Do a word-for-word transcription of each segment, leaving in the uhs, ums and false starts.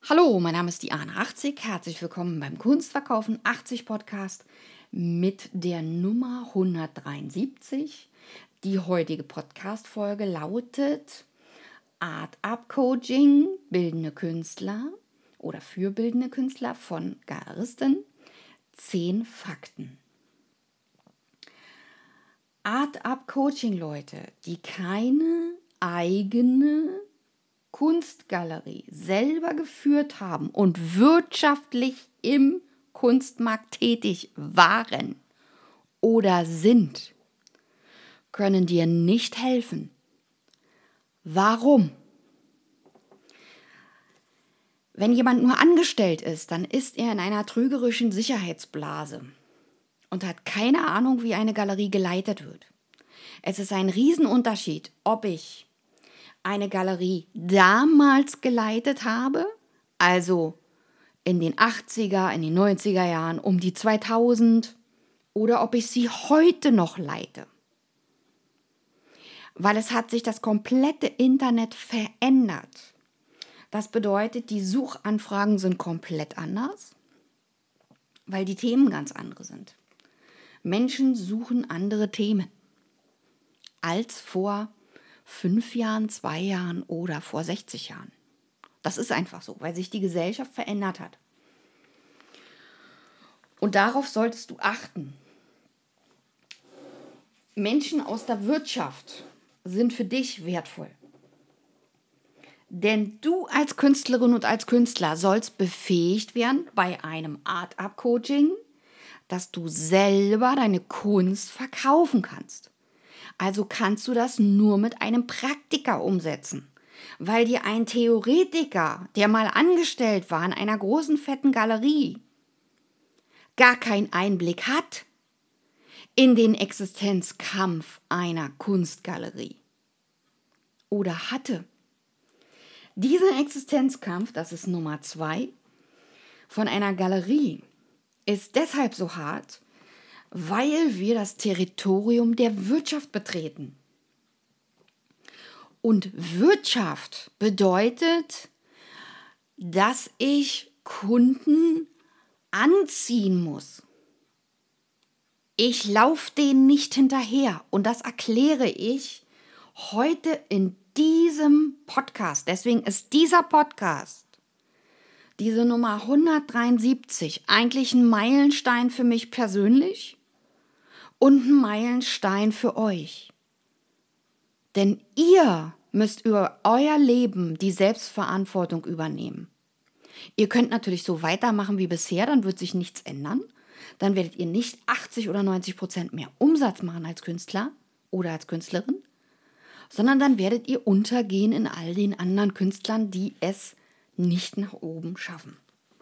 Hallo, mein Name ist Diana achtzig. Herzlich willkommen beim Kunstverkaufen achtzig Podcast mit der Nummer hundertdreiundsiebzig. Die heutige Podcast-Folge lautet Art Up Coaching, bildende Künstler oder für bildende Künstler von Galeristen. Zehn Fakten. Art Up Coaching, Leute, die keine eigene Kunstgalerie selber geführt haben und wirtschaftlich im Kunstmarkt tätig waren oder sind, können dir nicht helfen. Warum? Wenn jemand nur angestellt ist, dann ist er in einer trügerischen Sicherheitsblase und hat keine Ahnung, wie eine Galerie geleitet wird. Es ist ein Riesenunterschied, ob ich eine Galerie damals geleitet habe, also in den achtziger, in den neunziger Jahren, um die zweitausend, oder ob ich sie heute noch leite. Weil es hat sich das komplette Internet verändert. Das bedeutet, die Suchanfragen sind komplett anders, weil die Themen ganz andere sind. Menschen suchen andere Themen als vor fünf Jahren, zwei Jahren oder vor sechzig Jahren. Das ist einfach so, weil sich die Gesellschaft verändert hat. Und darauf solltest du achten. Menschen aus der Wirtschaft sind für dich wertvoll. Denn du als Künstlerin und als Künstler sollst befähigt werden bei einem Art-Up-Coaching, dass du selber deine Kunst verkaufen kannst. Also kannst du das nur mit einem Praktiker umsetzen, weil dir ein Theoretiker, der mal angestellt war in einer großen, fetten Galerie, gar keinen Einblick hat in den Existenzkampf einer Kunstgalerie oder hatte. Dieser Existenzkampf, das ist Nummer zwei, von einer Galerie ist deshalb so hart, weil wir das Territorium der Wirtschaft betreten. Und Wirtschaft bedeutet, dass ich Kunden anziehen muss. Ich laufe denen nicht hinterher und das erkläre ich heute in diesem Podcast. Deswegen ist dieser Podcast, diese Nummer hundertdreiundsiebzig, eigentlich ein Meilenstein für mich persönlich und ein Meilenstein für euch. Denn ihr müsst über euer Leben die Selbstverantwortung übernehmen. Ihr könnt natürlich so weitermachen wie bisher, dann wird sich nichts ändern. Dann werdet ihr nicht achtzig oder neunzig Prozent mehr Umsatz machen als Künstler oder als Künstlerin, sondern dann werdet ihr untergehen in all den anderen Künstlern, die es nicht nach oben schaffen.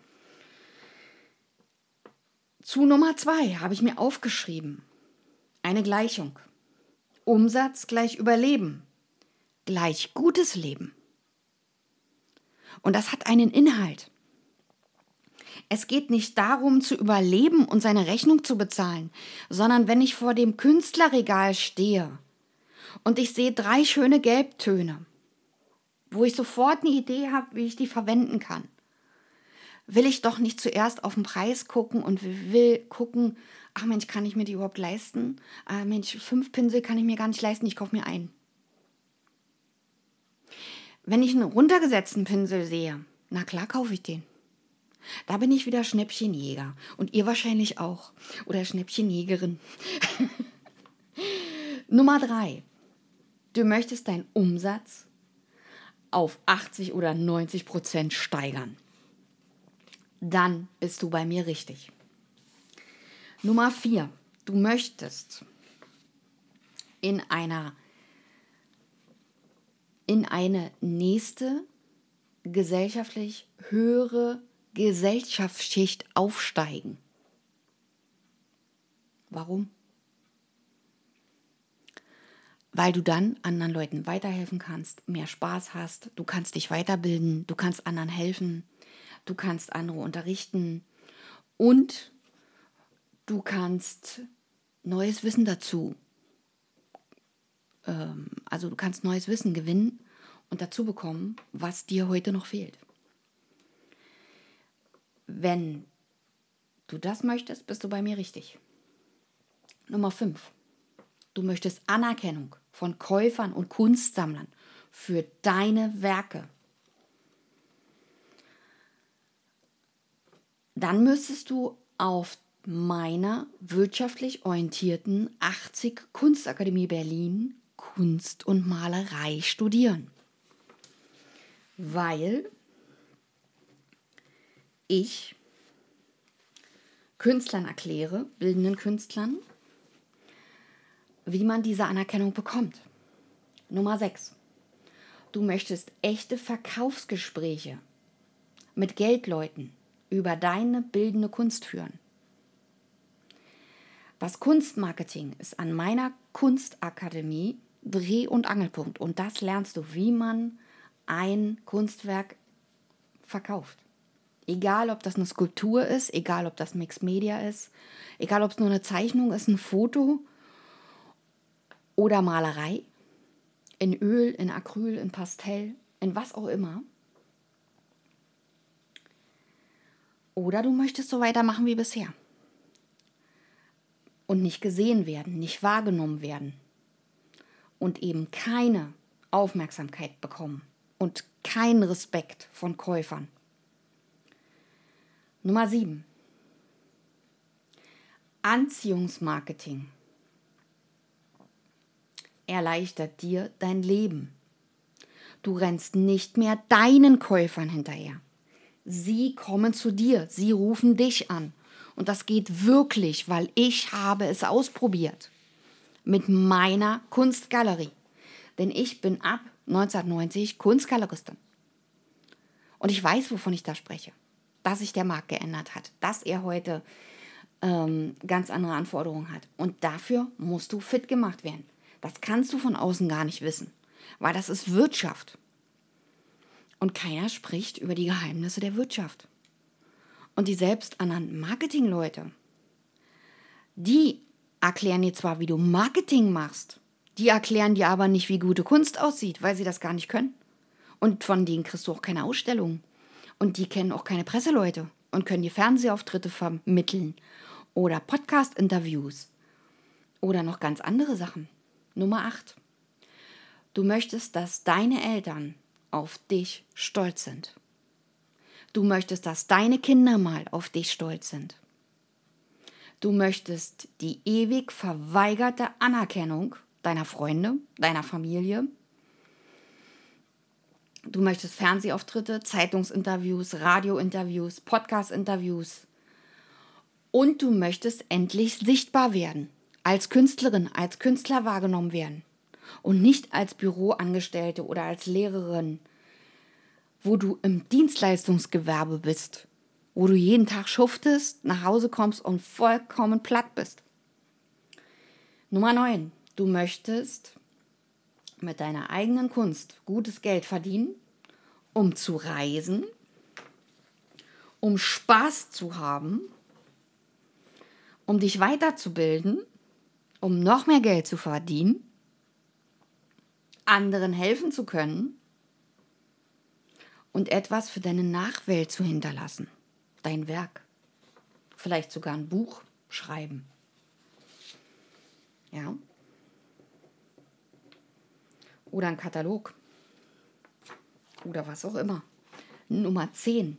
Zu Nummer zwei habe ich mir aufgeschrieben. Eine Gleichung. Umsatz gleich Überleben gleich gutes Leben. Und das hat einen Inhalt. Es geht nicht darum, zu überleben und seine Rechnung zu bezahlen, sondern wenn ich vor dem Künstlerregal stehe und ich sehe drei schöne Gelbtöne, wo ich sofort eine Idee habe, wie ich die verwenden kann, will ich doch nicht zuerst auf den Preis gucken und will gucken, ach Mensch, kann ich mir die überhaupt leisten? Ah, Mensch, fünf Pinsel kann ich mir gar nicht leisten, ich kaufe mir einen. Wenn ich einen runtergesetzten Pinsel sehe, na klar kaufe ich den. Da bin ich wieder Schnäppchenjäger. Und ihr wahrscheinlich auch. Oder Schnäppchenjägerin. Nummer drei. Du möchtest deinen Umsatz auf achtzig oder neunzig Prozent steigern. Dann bist du bei mir richtig. Nummer vier. Du möchtest in einer in eine nächste gesellschaftlich höhere Gesellschaftsschicht aufsteigen. Warum? Weil du dann anderen Leuten weiterhelfen kannst, mehr Spaß hast, du kannst dich weiterbilden, du kannst anderen helfen, du kannst andere unterrichten und du kannst neues Wissen dazu, ähm, also du kannst neues Wissen gewinnen und dazu bekommen, was dir heute noch fehlt. Wenn du das möchtest, bist du bei mir richtig. Nummer fünf. Du möchtest Anerkennung von Käufern und Kunstsammlern für deine Werke. Dann müsstest du auf meiner wirtschaftlich orientierten achtzig Kunstakademie Berlin Kunst und Malerei studieren. Weil ich Künstlern erkläre, bildenden Künstlern, wie man diese Anerkennung bekommt. Nummer sechs. Du möchtest echte Verkaufsgespräche mit Geldleuten über deine bildende Kunst führen. Das Kunstmarketing ist an meiner Kunstakademie Dreh- und Angelpunkt. Und das lernst du, wie man ein Kunstwerk verkauft. Egal, ob das eine Skulptur ist, egal, ob das Mixed Media ist, egal, ob es nur eine Zeichnung ist, ein Foto oder Malerei, in Öl, in Acryl, in Pastell, in was auch immer. Oder du möchtest so weitermachen wie bisher und nicht gesehen werden, nicht wahrgenommen werden und eben keine Aufmerksamkeit bekommen und keinen Respekt von Käufern. Nummer sieben. Anziehungsmarketing erleichtert dir dein Leben. Du rennst nicht mehr deinen Käufern hinterher. Sie kommen zu dir, sie rufen dich an. Und das geht wirklich, weil ich habe es ausprobiert mit meiner Kunstgalerie. Denn ich bin ab neunzehnhundertneunzig Kunstgaleristin. Und ich weiß, wovon ich da spreche. Dass sich der Markt geändert hat, dass er heute ähm, ganz andere Anforderungen hat. Und dafür musst du fit gemacht werden. Das kannst du von außen gar nicht wissen, weil das ist Wirtschaft. Und keiner spricht über die Geheimnisse der Wirtschaft. Und die selbsternannten Marketingleute, die erklären dir zwar, wie du Marketing machst, die erklären dir aber nicht, wie gute Kunst aussieht, weil sie das gar nicht können. Und von denen kriegst du auch keine Ausstellungen. Und die kennen auch keine Presseleute und können dir Fernsehauftritte vermitteln oder Podcast-Interviews oder noch ganz andere Sachen. Nummer acht. Du möchtest, dass deine Eltern auf dich stolz sind. Du möchtest, dass deine Kinder mal auf dich stolz sind. Du möchtest die ewig verweigerte Anerkennung deiner Freunde, deiner Familie. Du möchtest Fernsehauftritte, Zeitungsinterviews, Radiointerviews, Podcast-Interviews. Und du möchtest endlich sichtbar werden, als Künstlerin, als Künstler wahrgenommen werden. Und nicht als Büroangestellte oder als Lehrerin, wo du im Dienstleistungsgewerbe bist, wo du jeden Tag schuftest, nach Hause kommst und vollkommen platt bist. Nummer neun. Du möchtest mit deiner eigenen Kunst gutes Geld verdienen, um zu reisen, um Spaß zu haben, um dich weiterzubilden, um noch mehr Geld zu verdienen, anderen helfen zu können und etwas für deine Nachwelt zu hinterlassen. Dein Werk. Vielleicht sogar ein Buch schreiben. Ja. Oder ein Katalog. Oder was auch immer. Nummer zehn.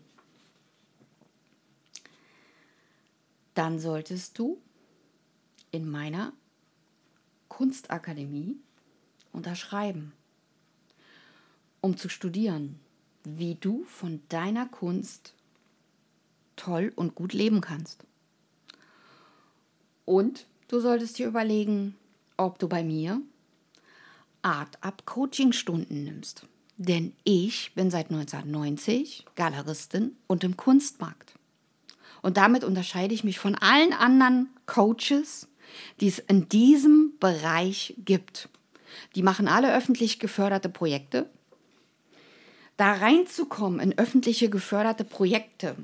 Dann solltest du in meiner Kunstakademie unterschreiben, um zu studieren, wie du von deiner Kunst toll und gut leben kannst. Und du solltest dir überlegen, ob du bei mir Art-Up-Coaching-Stunden nimmst. Denn ich bin seit neunzehnhundertneunzig Galeristin und im Kunstmarkt. Und damit unterscheide ich mich von allen anderen Coaches, die es in diesem Bereich gibt. Die machen alle öffentlich geförderte Projekte. Da reinzukommen in öffentliche geförderte Projekte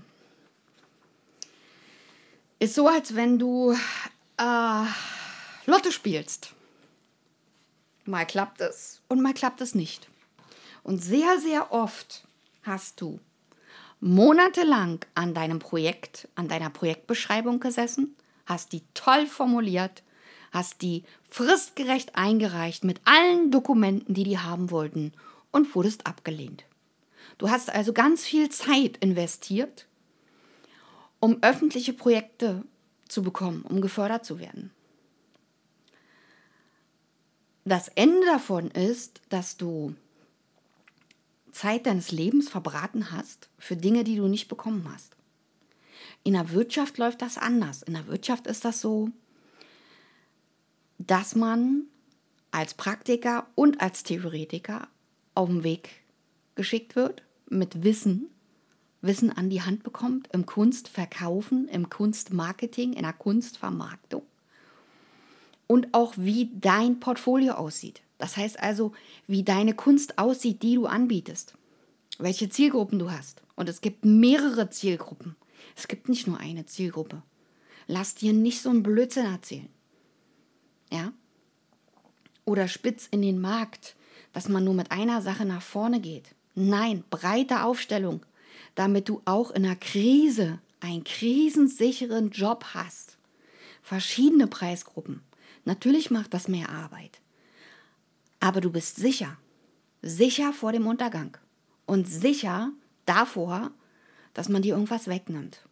ist so, als wenn du äh, Lotto spielst. Mal klappt es und mal klappt es nicht. Und sehr, sehr oft hast du monatelang an deinem Projekt, an deiner Projektbeschreibung gesessen, hast die toll formuliert, hast die fristgerecht eingereicht mit allen Dokumenten, die die haben wollten und wurdest abgelehnt. Du hast also ganz viel Zeit investiert, um öffentliche Projekte zu bekommen, um gefördert zu werden. Das Ende davon ist, dass du Zeit deines Lebens verbraten hast für Dinge, die du nicht bekommen hast. In der Wirtschaft läuft das anders. In der Wirtschaft ist das so, dass man als Praktiker und als Theoretiker auf den Weg geschickt wird, mit Wissen, Wissen an die Hand bekommt, im Kunstverkaufen, im Kunstmarketing, in der Kunstvermarktung und auch wie dein Portfolio aussieht. Das heißt also, wie deine Kunst aussieht, die du anbietest, welche Zielgruppen du hast. Und es gibt mehrere Zielgruppen. Es gibt nicht nur eine Zielgruppe. Lass dir nicht so einen Blödsinn erzählen. Ja? Oder spitz in den Markt, dass man nur mit einer Sache nach vorne geht. Nein, breite Aufstellung, damit du auch in einer Krise einen krisensicheren Job hast. Verschiedene Preisgruppen. Natürlich macht das mehr Arbeit. Aber du bist sicher. Sicher vor dem Untergang. Und sicher davor, dass man dir irgendwas wegnimmt.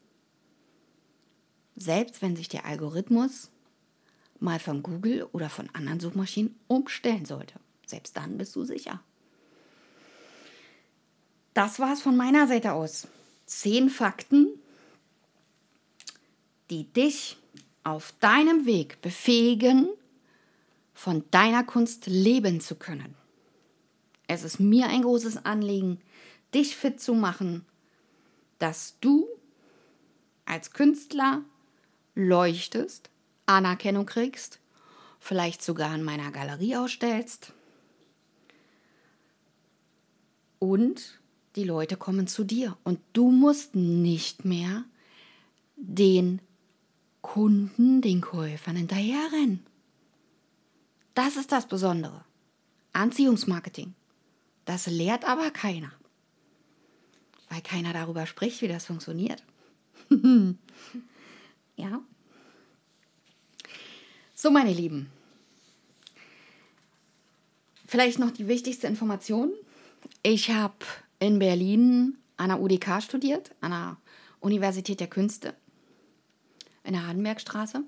Selbst wenn sich der Algorithmus mal von Google oder von anderen Suchmaschinen umstellen sollte. Selbst dann bist du sicher. Das war es von meiner Seite aus. Zehn Fakten, die dich auf deinem Weg befähigen, von deiner Kunst leben zu können. Es ist mir ein großes Anliegen, dich fit zu machen, dass du als Künstler leuchtest, Anerkennung kriegst, vielleicht sogar in meiner Galerie ausstellst und die Leute kommen zu dir und du musst nicht mehr den Kunden, den Käufern hinterherrennen. Das ist das Besondere. Anziehungsmarketing. Das lehrt aber keiner. Weil keiner darüber spricht, wie das funktioniert. Ja. So, meine Lieben. Vielleicht noch die wichtigste Information. Ich habe in Berlin an der U D K studiert, an der Universität der Künste, in der Hardenbergstraße.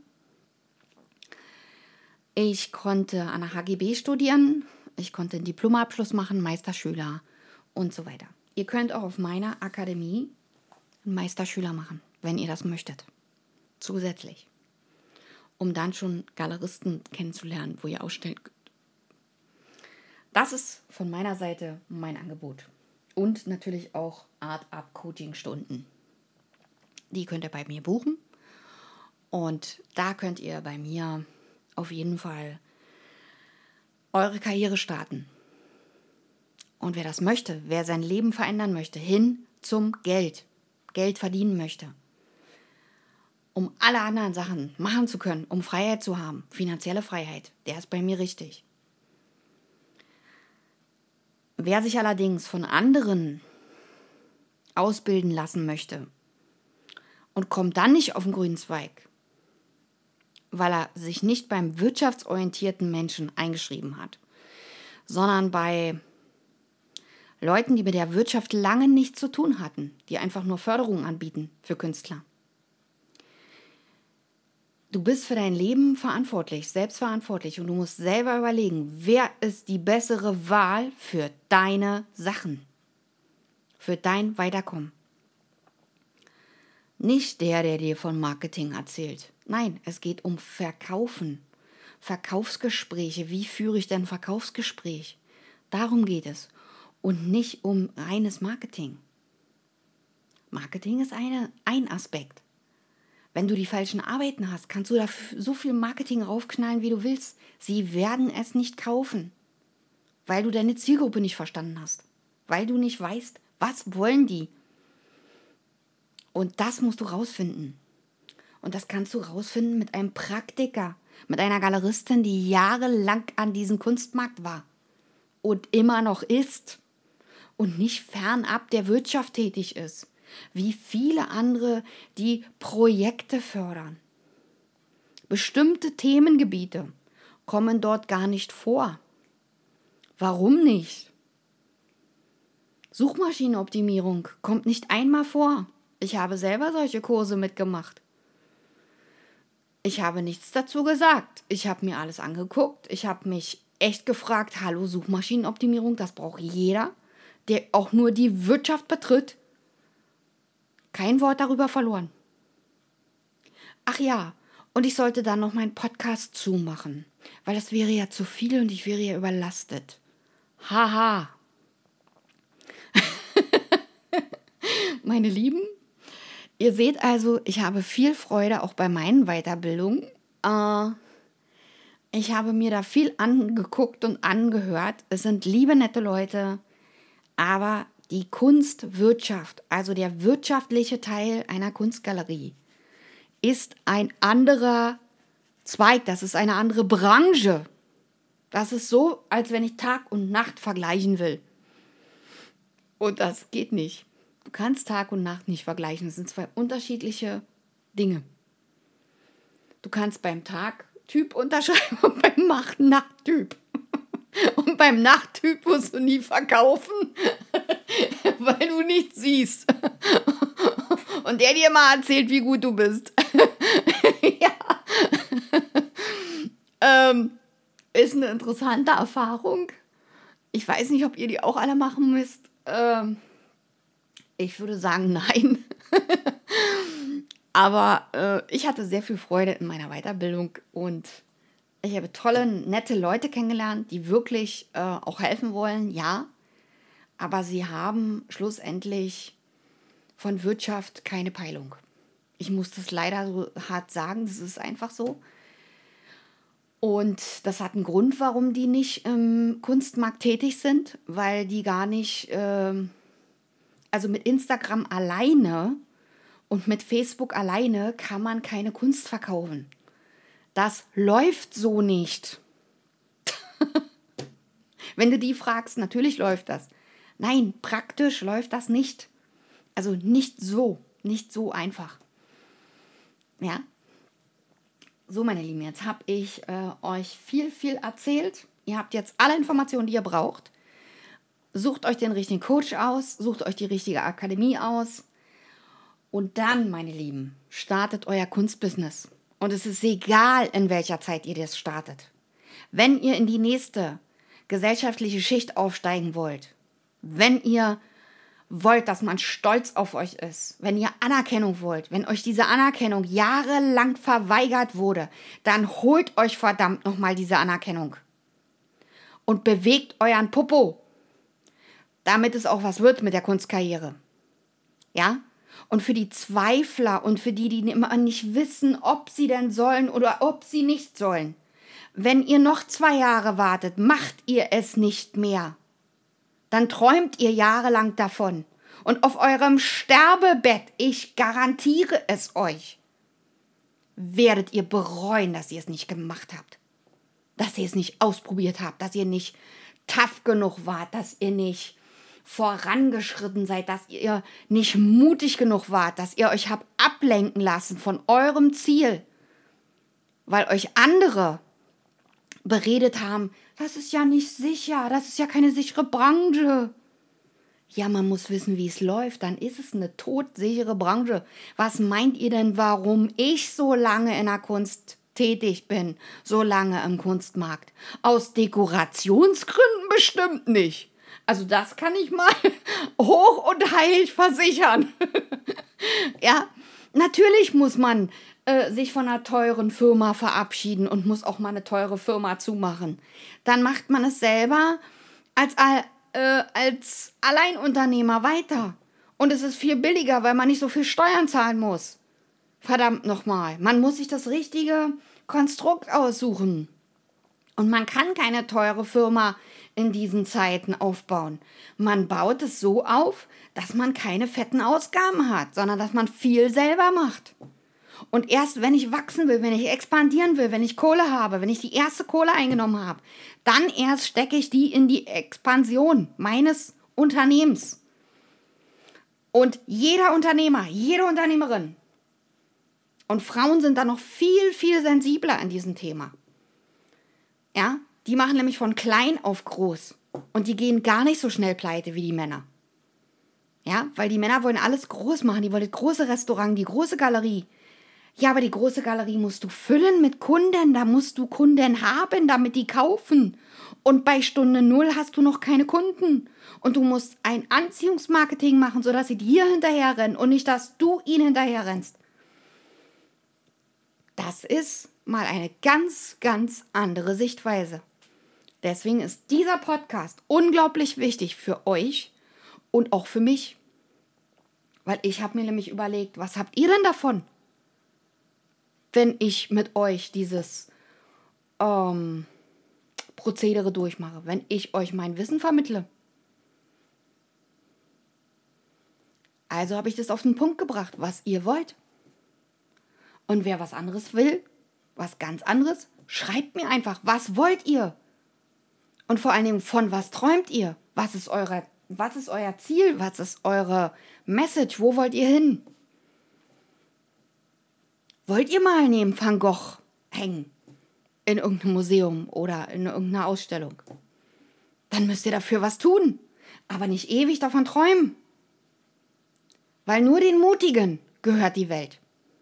Ich konnte an der H G B studieren, ich konnte einen Diplomabschluss machen, Meisterschüler und so weiter. Ihr könnt auch auf meiner Akademie einen Meisterschüler machen, wenn ihr das möchtet. Zusätzlich. Um dann schon Galeristen kennenzulernen, wo ihr ausstellen könnt. Das ist von meiner Seite mein Angebot. Und natürlich auch Art-Up-Coaching-Stunden. Die könnt ihr bei mir buchen. Und da könnt ihr bei mir auf jeden Fall eure Karriere starten. Und wer das möchte, wer sein Leben verändern möchte, hin zum Geld, Geld verdienen möchte, um alle anderen Sachen machen zu können, um Freiheit zu haben, finanzielle Freiheit, der ist bei mir richtig. Wer sich allerdings von anderen ausbilden lassen möchte und kommt dann nicht auf den grünen Zweig, weil er sich nicht beim wirtschaftsorientierten Menschen eingeschrieben hat, sondern bei Leuten, die mit der Wirtschaft lange nichts zu tun hatten, die einfach nur Förderungen anbieten für Künstler. Du bist für dein Leben verantwortlich, selbstverantwortlich und du musst selber überlegen, wer ist die bessere Wahl für deine Sachen, für dein Weiterkommen. Nicht der, der dir von Marketing erzählt. Nein, es geht um Verkaufen, Verkaufsgespräche. Wie führe ich denn ein Verkaufsgespräch? Darum geht es und nicht um reines Marketing. Marketing ist eine, ein Aspekt. Wenn du die falschen Arbeiten hast, kannst du da so viel Marketing raufknallen, wie du willst. Sie werden es nicht kaufen, weil du deine Zielgruppe nicht verstanden hast, weil du nicht weißt, was wollen die. Und das musst du rausfinden. Und das kannst du rausfinden mit einem Praktiker, mit einer Galeristin, die jahrelang an diesem Kunstmarkt war und immer noch ist und nicht fernab der Wirtschaft tätig ist, wie viele andere, die Projekte fördern. Bestimmte Themengebiete kommen dort gar nicht vor. Warum nicht? Suchmaschinenoptimierung kommt nicht einmal vor. Ich habe selber solche Kurse mitgemacht. Ich habe nichts dazu gesagt. Ich habe mir alles angeguckt. Ich habe mich echt gefragt, hallo, Suchmaschinenoptimierung, das braucht jeder, der auch nur die Wirtschaft betritt. Kein Wort darüber verloren. Ach ja, und ich sollte dann noch meinen Podcast zumachen, weil das wäre ja zu viel und ich wäre ja überlastet. Haha. Meine Lieben, ihr seht also, ich habe viel Freude auch bei meinen Weiterbildungen. Äh, ich habe mir da viel angeguckt und angehört. Es sind liebe, nette Leute, aber die Kunstwirtschaft, also der wirtschaftliche Teil einer Kunstgalerie, ist ein anderer Zweig, das ist eine andere Branche. Das ist so, als wenn ich Tag und Nacht vergleichen will. Und das geht nicht. Du kannst Tag und Nacht nicht vergleichen. Das sind zwei unterschiedliche Dinge. Du kannst beim Tag Typ unterschreiben und beim Nacht-Typ. Und beim Nachttyp musst du nie verkaufen, weil du nichts siehst. Und der dir mal erzählt, wie gut du bist. Ja. Ähm, ist eine interessante Erfahrung. Ich weiß nicht, ob ihr die auch alle machen müsst. Ähm, ich würde sagen, nein. Aber äh, ich hatte sehr viel Freude in meiner Weiterbildung und ich habe tolle, nette Leute kennengelernt, die wirklich äh, auch helfen wollen, ja. Aber sie haben schlussendlich von Wirtschaft keine Peilung. Ich muss das leider so hart sagen, das ist einfach so. Und das hat einen Grund, warum die nicht im Kunstmarkt tätig sind, weil die gar nicht, äh, also mit Instagram alleine und mit Facebook alleine kann man keine Kunst verkaufen. Das läuft so nicht. Wenn du die fragst, natürlich läuft das. Nein, praktisch läuft das nicht. Also nicht so, nicht so einfach. Ja. So, meine Lieben, jetzt habe ich äh, euch viel, viel erzählt. Ihr habt jetzt alle Informationen, die ihr braucht. Sucht euch den richtigen Coach aus, sucht euch die richtige Akademie aus. Und dann, meine Lieben, startet euer Kunstbusiness. Und es ist egal, in welcher Zeit ihr das startet. Wenn ihr in die nächste gesellschaftliche Schicht aufsteigen wollt, wenn ihr wollt, dass man stolz auf euch ist, wenn ihr Anerkennung wollt, wenn euch diese Anerkennung jahrelang verweigert wurde, dann holt euch verdammt nochmal diese Anerkennung und bewegt euren Popo, damit es auch was wird mit der Kunstkarriere. Ja? Und für die Zweifler und für die, die immer nicht wissen, ob sie denn sollen oder ob sie nicht sollen, wenn ihr noch zwei Jahre wartet, macht ihr es nicht mehr. Dann träumt ihr jahrelang davon. Und auf eurem Sterbebett, ich garantiere es euch, werdet ihr bereuen, dass ihr es nicht gemacht habt. Dass ihr es nicht ausprobiert habt, dass ihr nicht tough genug wart, dass ihr nicht vorangeschritten seid, dass ihr nicht mutig genug wart, dass ihr euch habt ablenken lassen von eurem Ziel, weil euch andere beredet haben, das ist ja nicht sicher, das ist ja keine sichere Branche. Ja, man muss wissen, wie es läuft, dann ist es eine todsichere Branche. Was meint ihr denn, warum ich so lange in der Kunst tätig bin, so lange im Kunstmarkt? Aus Dekorationsgründen bestimmt nicht. Also das kann ich mal hoch und heilig versichern. Ja, natürlich muss man äh, sich von einer teuren Firma verabschieden und muss auch mal eine teure Firma zumachen. Dann macht man es selber als, äh, als Alleinunternehmer weiter. Und es ist viel billiger, weil man nicht so viel Steuern zahlen muss. Verdammt nochmal, man muss sich das richtige Konstrukt aussuchen. Und man kann keine teure Firma in diesen Zeiten aufbauen. Man baut es so auf, dass man keine fetten Ausgaben hat, sondern dass man viel selber macht. Und erst wenn ich wachsen will, wenn ich expandieren will, wenn ich Kohle habe, wenn ich die erste Kohle eingenommen habe, dann erst stecke ich die in die Expansion meines Unternehmens. Und jeder Unternehmer, jede Unternehmerin und Frauen sind da noch viel, viel sensibler an diesem Thema. Ja, die machen nämlich von klein auf groß und die gehen gar nicht so schnell pleite wie die Männer. Ja, weil die Männer wollen alles groß machen, die wollen das große Restaurant, die große Galerie. Ja, aber die große Galerie musst du füllen mit Kunden, da musst du Kunden haben, damit die kaufen. Und bei Stunde Null hast du noch keine Kunden. Und du musst ein Anziehungsmarketing machen, sodass sie dir hinterherrennen und nicht, dass du ihnen hinterherrennst. Das ist mal eine ganz, ganz andere Sichtweise. Deswegen ist dieser Podcast unglaublich wichtig für euch und auch für mich. Weil ich habe mir nämlich überlegt, was habt ihr denn davon, wenn ich mit euch dieses ähm, Prozedere durchmache, wenn ich euch mein Wissen vermittle? Also habe ich das auf den Punkt gebracht, was ihr wollt. Und wer was anderes will, was ganz anderes, schreibt mir einfach, was wollt ihr? Und vor allen Dingen, von was träumt ihr? Was ist eure, was ist euer Ziel? Was ist eure Message? Wo wollt ihr hin? Wollt ihr mal neben Van Gogh hängen? In irgendeinem Museum oder in irgendeiner Ausstellung? Dann müsst ihr dafür was tun. Aber nicht ewig davon träumen. Weil nur den Mutigen gehört die Welt.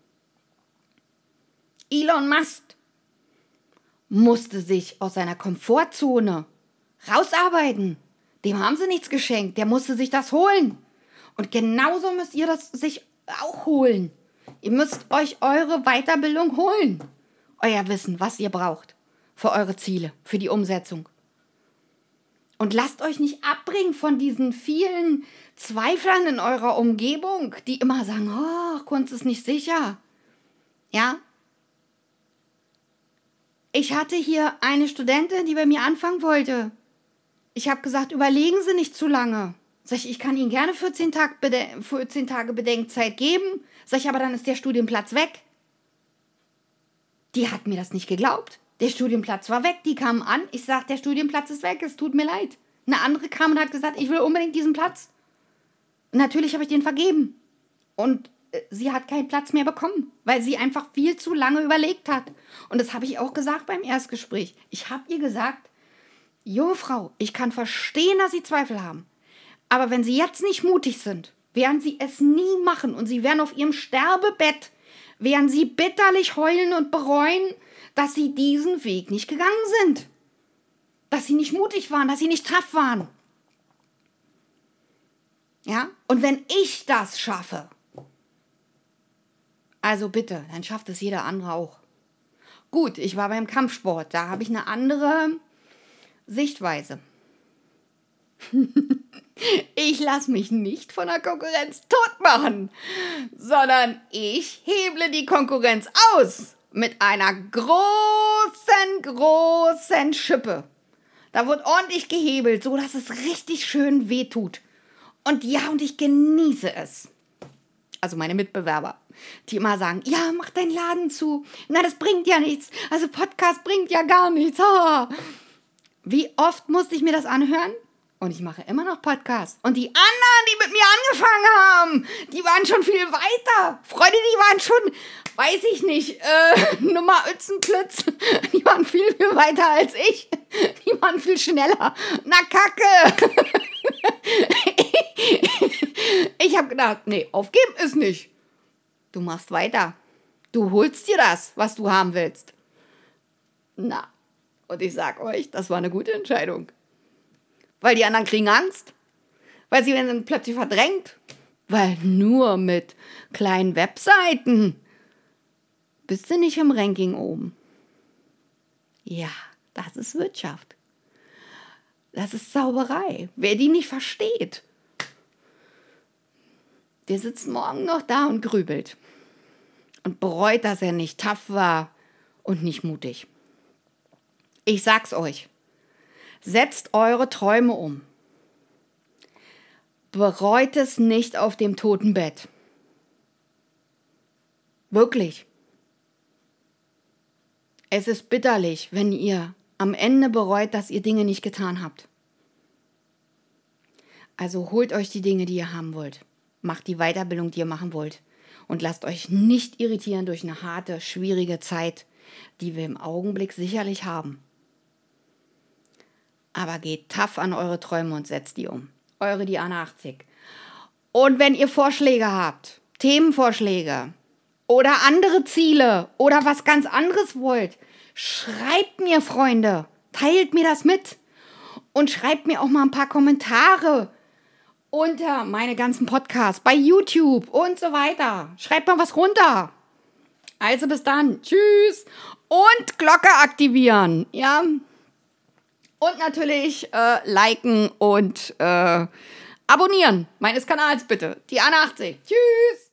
Elon Musk musste sich aus seiner Komfortzone rausarbeiten. Dem haben sie nichts geschenkt. Der musste sich das holen. Und genauso müsst ihr das sich auch holen. Ihr müsst euch eure Weiterbildung holen. Euer Wissen, was ihr braucht für eure Ziele, für die Umsetzung. Und lasst euch nicht abbringen von diesen vielen Zweiflern in eurer Umgebung, die immer sagen, oh, Kunst ist nicht sicher. Ja? Ich hatte hier eine Studentin, die bei mir anfangen wollte. Ich habe gesagt, überlegen Sie nicht zu lange. Sag ich, ich kann Ihnen gerne vierzehn Tage, Bede- vierzehn Tage Bedenkzeit geben. Sag ich, aber dann ist der Studienplatz weg. Die hat mir das nicht geglaubt. Der Studienplatz war weg, die kamen an. Ich sag, der Studienplatz ist weg, es tut mir leid. Eine andere kam und hat gesagt, ich will unbedingt diesen Platz. Und natürlich habe ich den vergeben. Und äh, sie hat keinen Platz mehr bekommen, weil sie einfach viel zu lange überlegt hat. Und das habe ich auch gesagt beim Erstgespräch. Ich habe ihr gesagt, junge Frau, ich kann verstehen, dass Sie Zweifel haben. Aber wenn Sie jetzt nicht mutig sind, werden Sie es nie machen. Und Sie werden auf Ihrem Sterbebett, werden Sie bitterlich heulen und bereuen, dass Sie diesen Weg nicht gegangen sind. Dass Sie nicht mutig waren, dass Sie nicht tough waren. Ja? Und wenn ich das schaffe, also bitte, dann schafft es jeder andere auch. Gut, ich war beim Kampfsport, da habe ich eine andere Sichtweise. Ich lasse mich nicht von der Konkurrenz tot machen, sondern ich heble die Konkurrenz aus mit einer großen, großen Schippe. Da wird ordentlich gehebelt, so dass es richtig schön wehtut. Und ja, und ich genieße es. Also meine Mitbewerber, die immer sagen, ja, mach deinen Laden zu. Na, das bringt ja nichts. Also Podcast bringt ja gar nichts. Ha. Wie oft musste ich mir das anhören? Und ich mache immer noch Podcasts. Und die anderen, die mit mir angefangen haben, die waren schon viel weiter. Freunde, die waren schon, weiß ich nicht, äh, Nummer Ützenplitz. Die waren viel, viel weiter als ich. Die waren viel schneller. Na, Kacke. Ich habe gedacht, nee, aufgeben ist nicht. Du machst weiter. Du holst dir das, was du haben willst. Na, und ich sag euch, das war eine gute Entscheidung. Weil die anderen kriegen Angst. Weil sie werden dann plötzlich verdrängt. Weil nur mit kleinen Webseiten bist du nicht im Ranking oben. Ja, das ist Wirtschaft. Das ist Zauberei. Wer die nicht versteht, der sitzt morgen noch da und grübelt. Und bereut, dass er nicht tough war und nicht mutig. Ich sag's euch. Setzt eure Träume um. Bereut es nicht auf dem Totenbett. Wirklich. Es ist bitterlich, wenn ihr am Ende bereut, dass ihr Dinge nicht getan habt. Also holt euch die Dinge, die ihr haben wollt. Macht die Weiterbildung, die ihr machen wollt. Und lasst euch nicht irritieren durch eine harte, schwierige Zeit, die wir im Augenblick sicherlich haben. Aber geht tough an eure Träume und setzt die um. Eure Diana achtzig. Und wenn ihr Vorschläge habt, Themenvorschläge oder andere Ziele oder was ganz anderes wollt, schreibt mir, Freunde, teilt mir das mit und schreibt mir auch mal ein paar Kommentare unter meine ganzen Podcasts, bei YouTube und so weiter. Schreibt mal was runter. Also bis dann. Tschüss. Und Glocke aktivieren. Ja. Und natürlich äh, liken und äh, abonnieren meines Kanals bitte. Diana achtzig. Tschüss.